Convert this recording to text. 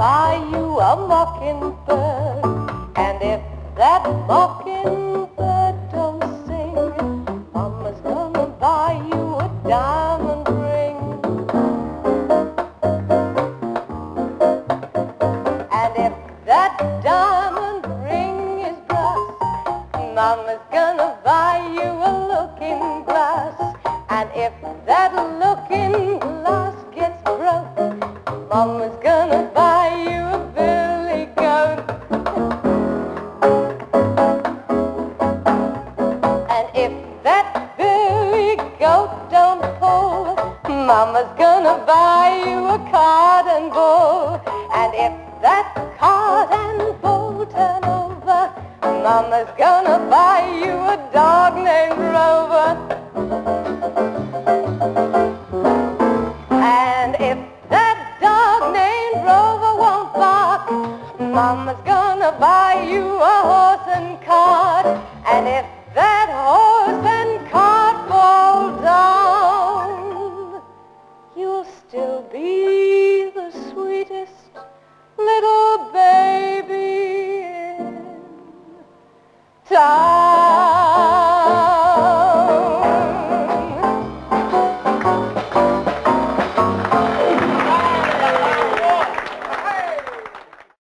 buy you a mockingbird. And if that mockingbird don't sing, Mama's gonna buy you a diamond ring. And if that diamond ring is brass, Mama's gonna buy you a looking glass. And if that looking glass gets broke, Mama's gonna buy you a billy goat. And if that billy goat don't pull, Mama's gonna buy you a cart and bull. And if that cart and bull turn over, Mama's gonna buy you a dog named Rover. And if that dog named Rover won't bark, Mama's gonna buy you a horse and cart. And if that horse and cart fall down, you'll still be the sweetest little baby in town.